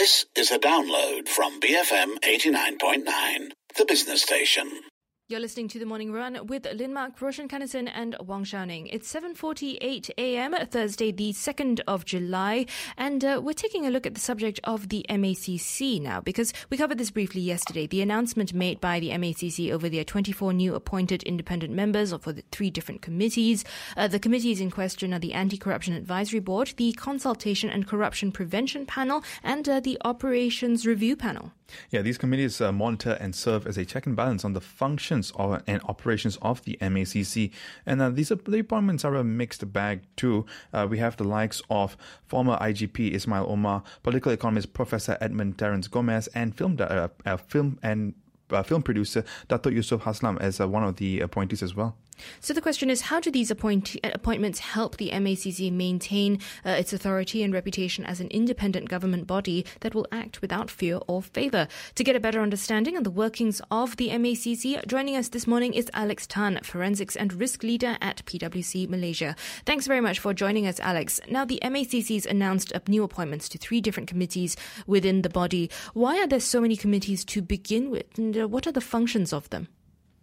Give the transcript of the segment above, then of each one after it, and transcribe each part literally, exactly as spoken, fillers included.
This is a download from B F M eighty-nine point nine, the business station. You're listening to The Morning Run with Lynn Mark, Roshan Kannison and Wang Xiaoning. It's seven forty-eight a.m. Thursday, the second of July, and uh, we're taking a look at the subject of the M A C C now, because we covered this briefly yesterday. The announcement made by the M A C C over their twenty-four new appointed independent members for the three different committees. Uh, the committees in question are the Anti-Corruption Advisory Board, the Consultation and Corruption Prevention Panel, and uh, the Operations Review Panel. Yeah, these committees uh, monitor and serve as a check and balance on the functions of, and operations of the M A C C. And uh, these the appointments are a mixed bag too. Uh, we have the likes of former I G P Ismail Omar, political economist Professor Edmund Terence Gomez, and film uh, uh, film and uh, film producer Dato' Yusuf Haslam as uh, one of the appointees as well. So the question is, how do these appoint- appointments help the M A C C maintain uh, its authority and reputation as an independent government body that will act without fear or favour? To get a better understanding of the workings of the M A C C, joining us this morning is Alex Tan, Forensics and Risk Leader at P W C Malaysia. Thanks very much for joining us, Alex. Now, the M A C C's announced new appointments to three different committees within the body. Why are there so many committees to begin with, and uh, what are the functions of them?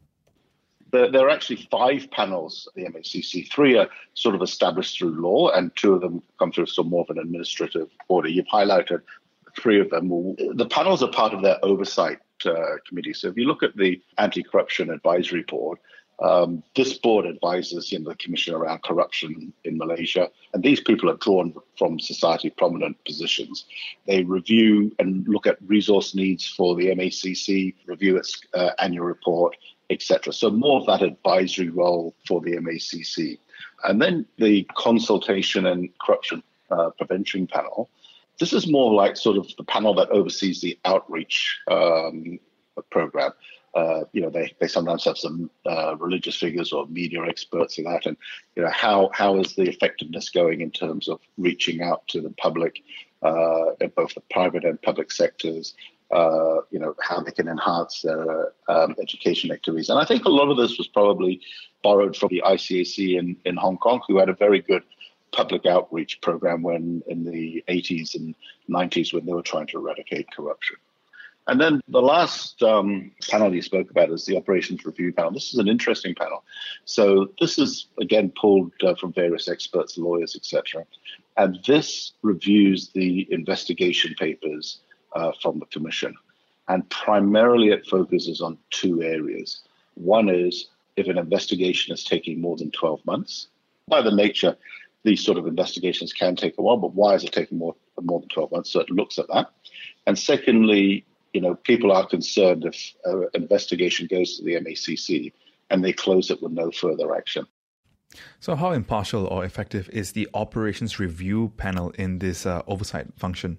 There are actually five panels at the M A C C. Three are sort of established through law, and two of them come through some more of an administrative order. You've highlighted three of them. The panels are part of their oversight uh, committee. So if you look at the Anti-Corruption Advisory Board, um, this board advises you know, the Commission around corruption in Malaysia. And these people are drawn from society prominent positions. They review and look at resource needs for the M A C C, review its uh, annual report, et cetera. So more of that advisory role for the M A C C. And then the Consultation and Corruption uh, Prevention Panel. This is more like sort of the panel that oversees the outreach um, program. Uh, you know, they, they sometimes have some uh, religious figures or media experts in that. And, you know, how how is the effectiveness going in terms of reaching out to the public uh, in both the private and public sectors? Uh, you know, how they can enhance their um, education activities. And I think a lot of this was probably borrowed from the I C A C in, in Hong Kong, who had a very good public outreach program when in the eighties and nineties when they were trying to eradicate corruption. And then the last um, panel you spoke about is the Operations Review Panel. This is an interesting panel. So this is, again, pulled uh, from various experts, lawyers, et cetera. And this reviews the investigation papers Uh, from the Commission. And primarily it focuses on two areas. One is if an investigation is taking more than twelve months. By the nature, these sort of investigations can take a while, but why is it taking more, more than twelve months? So it looks at that. And secondly, you know, people are concerned if an investigation goes to the M A C C and they close it with no further action. So how impartial or effective is the Operations Review Panel in this uh, oversight function?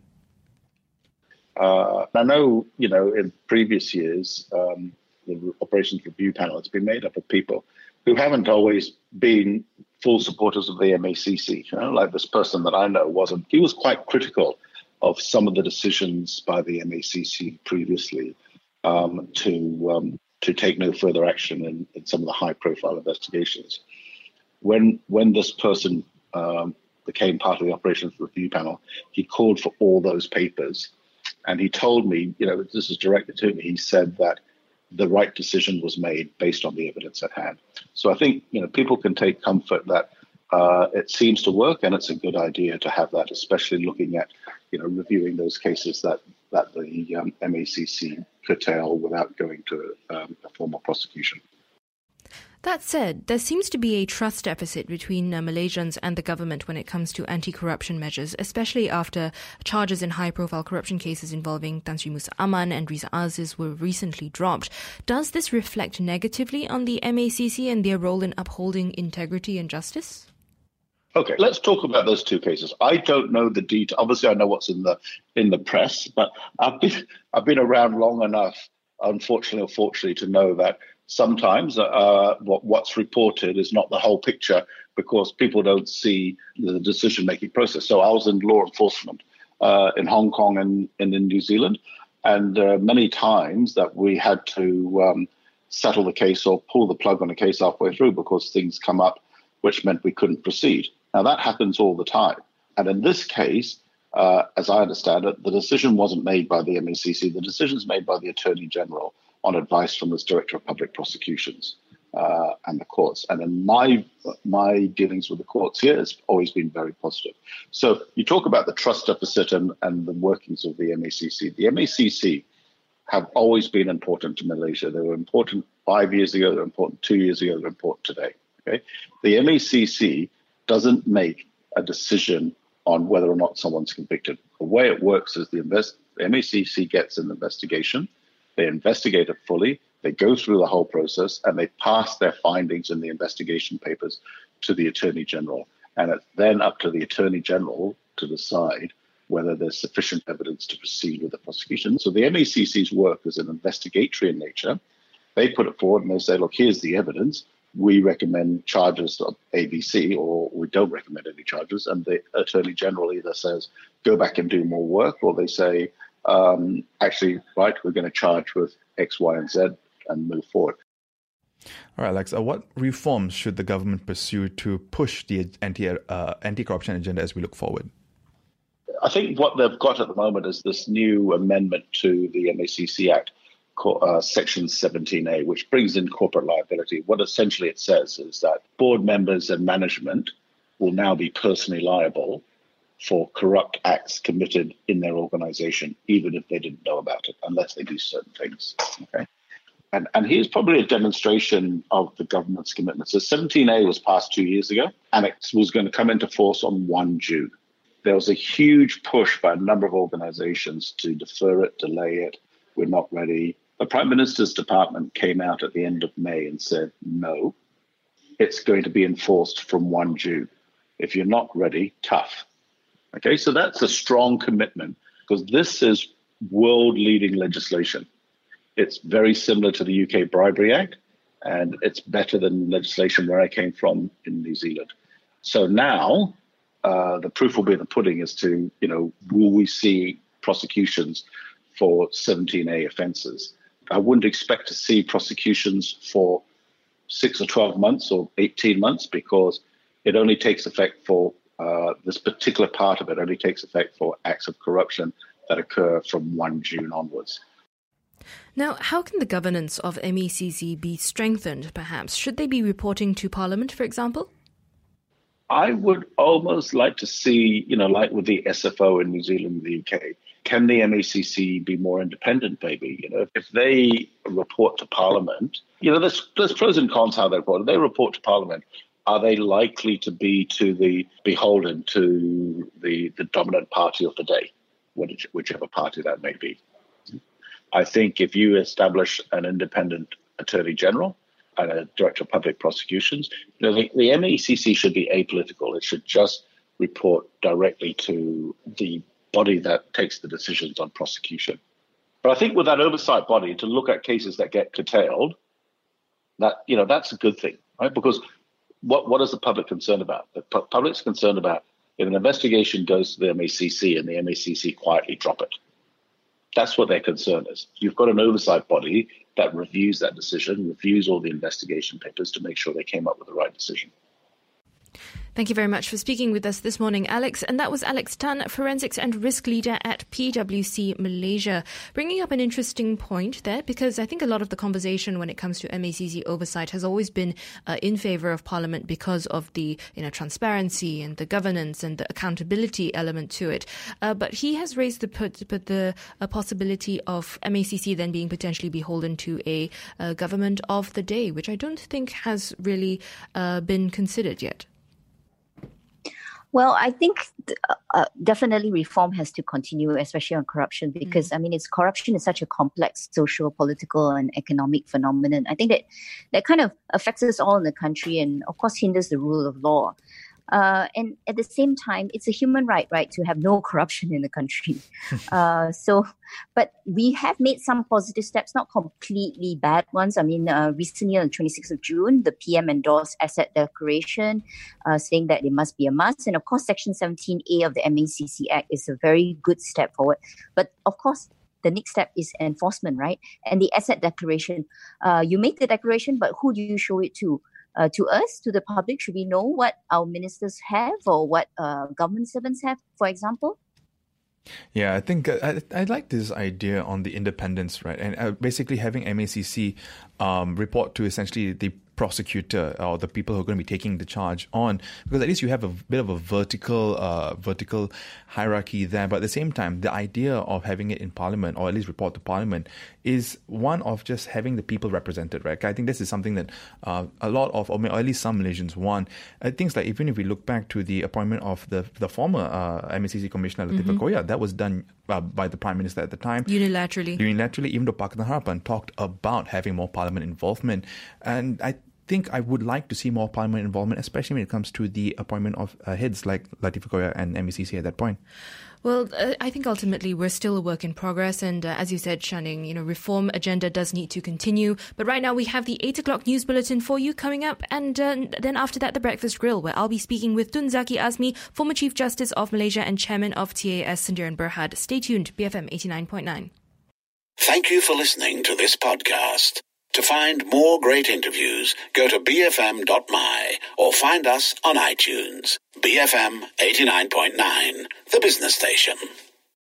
Uh, I know, you know, in previous years, um, the Operations Review Panel has been made up of people who haven't always been full supporters of the M A C C. You know, like this person that I know wasn't. He was quite critical of some of the decisions by the M A C C previously um, to um, to take no further action in, in some of the high-profile investigations. When when this person um, became part of the Operations Review Panel, he called for all those papers. And he told me, you know, this is directed to me, he said that the right decision was made based on the evidence at hand. So I think, you know, people can take comfort that uh, it seems to work and it's a good idea to have that, especially looking at, you know, reviewing those cases that, that the um, M A C C curtail without going to um, a formal prosecution. That said, there seems to be a trust deficit between uh, Malaysians and the government when it comes to anti-corruption measures, especially after charges in high-profile corruption cases involving Tan Sri Musa Aman and Riza Aziz were recently dropped. Does this reflect negatively on the M A C C and their role in upholding integrity and justice? Okay, let's talk about those two cases. I don't know the detail. Obviously, I know what's in the in the press, but I've been I've been around long enough, unfortunately or fortunately, to know that sometimes uh, what, what's reported is not the whole picture because people don't see the decision-making process. So I was in law enforcement uh, in Hong Kong and, and in New Zealand, and uh, many times that we had to um, settle the case or pull the plug on a case halfway through because things come up which meant we couldn't proceed. Now, that happens all the time. And in this case, uh, as I understand it, the decision wasn't made by the M A C C. The decision is made by the Attorney General on advice from his Director of Public Prosecutions uh, and the courts. And in my my dealings with the courts here has always been very positive. So you talk about the trust deficit and, and the workings of the M A C C. The M A C C have always been important to Malaysia. They were important five years ago, they're important two years ago, they're important today. Okay, the M A C C doesn't make a decision on whether or not someone's convicted. The way it works is the, invest, the M A C C gets an investigation, they investigate it fully, they go through the whole process, and they pass their findings in the investigation papers to the Attorney General. And it's then up to the Attorney General to decide whether there's sufficient evidence to proceed with the prosecution. So the M A C C's work is an investigatory in nature. They put it forward and they say, look, here's the evidence. We recommend charges of A B C, or we don't recommend any charges. And the Attorney General either says, go back and do more work, or they say, um, actually, right, we're going to charge with X, Y, and Z and move forward. All right, Alex, uh, what reforms should the government pursue to push the anti, uh, anti-corruption agenda as we look forward? I think what they've got at the moment is this new amendment to the M A C C Act, Uh, Section seventeen A, which brings in corporate liability. What essentially it says is that board members and management will now be personally liable for corrupt acts committed in their organization, even if they didn't know about it, unless they do certain things. Okay, and and here's probably a demonstration of the government's commitment. So seventeen A was passed two years ago, and it was going to come into force on first of June. There was a huge push by a number of organizations to defer it, delay it. We're not ready. The Prime Minister's department came out at the end of May and said, no, it's going to be enforced from first of June. If you're not ready, tough. Okay, so that's a strong commitment, because this is world-leading legislation. It's very similar to the U K Bribery Act, and it's better than legislation where I came from in New Zealand. So now uh, the proof will be in the pudding as to, you know, will we see prosecutions for seventeen A offences? I wouldn't expect to see prosecutions for six or twelve months or eighteen months, because it only takes effect for uh, this particular part of it only takes effect for acts of corruption that occur from first of June onwards. Now, how can the governance of M A C C be strengthened, perhaps? Should they be reporting to Parliament, for example? I would almost like to see, you know, like with the S F O in New Zealand and the U K, can the M A C C be more independent, maybe? You know, if they report to Parliament, you know, there's, there's pros and cons how they report. If they report to Parliament, are they likely to be to the beholden to the, the dominant party of the day, whichever party that may be? I think if you establish an independent Attorney General and a Director of Public Prosecutions, you know, the, the M A C C should be apolitical. It should just report directly to the body that takes the decisions on prosecution. But I think with that oversight body to look at cases that get curtailed, that, you know, that's a good thing, right? Because what what is the public concerned about? The pu- public's concerned about if an investigation goes to the M A C C and the M A C C quietly drop it. That's what their concern is. You've got an oversight body that reviews that decision, reviews all the investigation papers to make sure they came up with the right decision. Thank you very much for speaking with us this morning, Alex. And that was Alex Tan, Forensics and Risk Leader at P W C Malaysia, bringing up an interesting point there, because I think a lot of the conversation when it comes to M A C C oversight has always been uh, in favour of Parliament because of the, you know, transparency and the governance and the accountability element to it. Uh, but he has raised the put, but the uh, possibility of M A C C then being potentially beholden to a uh, government of the day, which I don't think has really uh, been considered yet. Well, I think uh, definitely reform has to continue, especially on corruption, because, mm. I mean, it's corruption is such a complex social, political and economic phenomenon. I think that that kind of affects us all in the country and, of course, hinders the rule of law. Uh, and at the same time, it's a human right, right, to have no corruption in the country. uh, so, but we have made some positive steps, not completely bad ones. I mean, uh, recently on the twenty-sixth of June, the P M endorsed asset declaration, uh, saying that it must be a must. And of course, Section seventeen A of the M A C C Act is a very good step forward. But of course, the next step is enforcement, right? And the asset declaration, uh, you make the declaration, but who do you show it to? Uh, to us, to the public, should we know what our ministers have or what uh, government servants have, for example? Yeah, I think uh, I, I like this idea on the independence, right? And uh, basically having M A C C um, report to essentially the prosecutor or the people who are going to be taking the charge on, because at least you have a bit of a vertical uh, vertical hierarchy there. But at the same time, the idea of having it in Parliament, or at least report to Parliament, is one of just having the people represented, right? I think this is something that uh, a lot of, or at least some Malaysians want. Uh, things like, even if we look back to the appointment of the the former uh, M A C C Commissioner Latifah mm-hmm. Koya, that was done uh, by the Prime Minister at the time. Unilaterally. Unilaterally, even though Pakatan Harapan talked about having more Parliament involvement. And I think I would like to see more Parliament involvement, especially when it comes to the appointment of uh, heads like Latifah Koya and M A C C at that point. Well, uh, I think ultimately we're still a work in progress. And uh, as you said, Shanning, you know, reform agenda does need to continue. But right now we have the eight o'clock news bulletin for you coming up. And uh, then after that, the Breakfast Grill, where I'll be speaking with Tun Zaki Azmi, former Chief Justice of Malaysia and Chairman of T A S Sendirian Berhad. Stay tuned, B F M eighty-nine point nine. Thank you for listening to this podcast. To find more great interviews, go to b f m dot m y or find us on iTunes. B F M eighty-nine point nine, the business station.